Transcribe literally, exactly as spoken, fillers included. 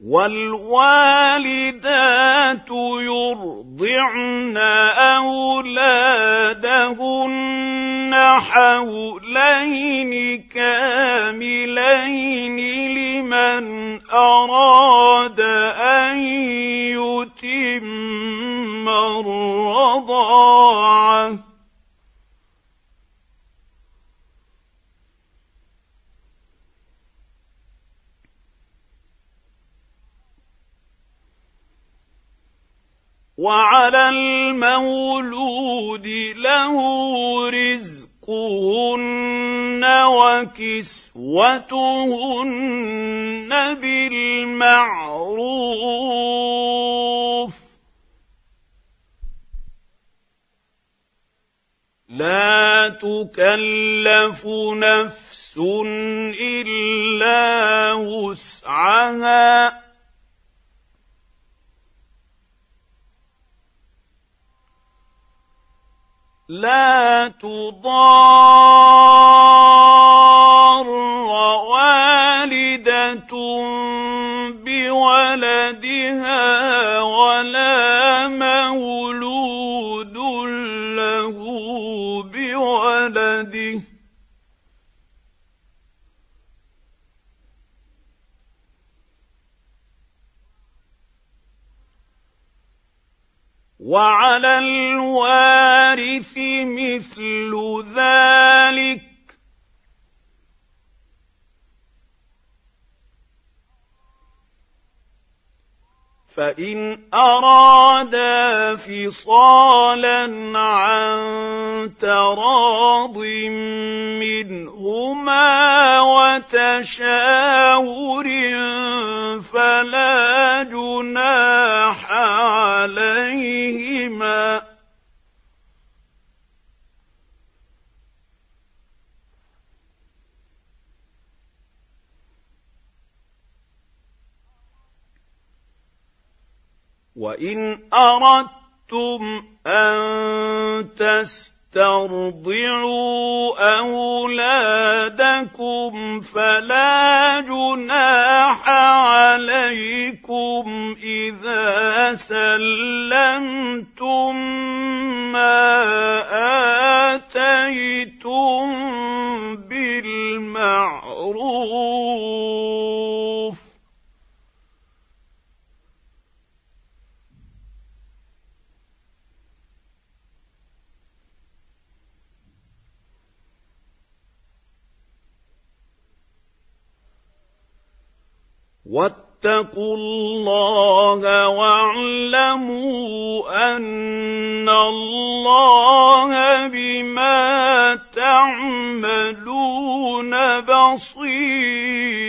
والوالدات يرضعن أولادهن حولين كاملين لمن أراد أن يتم الرضاعة وعلى المولود له رزقهن وكسوتهن بالمعروف لا تكلف نفس إلا وسعها لا تضار والدة بولدها ولا مولود له بولده وعلى الوارث مثل ذلك فإن أرادا فصالا عن تراض منهما وتشاور فلا جناح عليهما وإن أردتم أن تسترضعوا أولادكم فلا جناح عليكم إذا سلمتم ما آتيتم بالمعروف واتقوا الله واعلموا أن الله بما تعملون بصير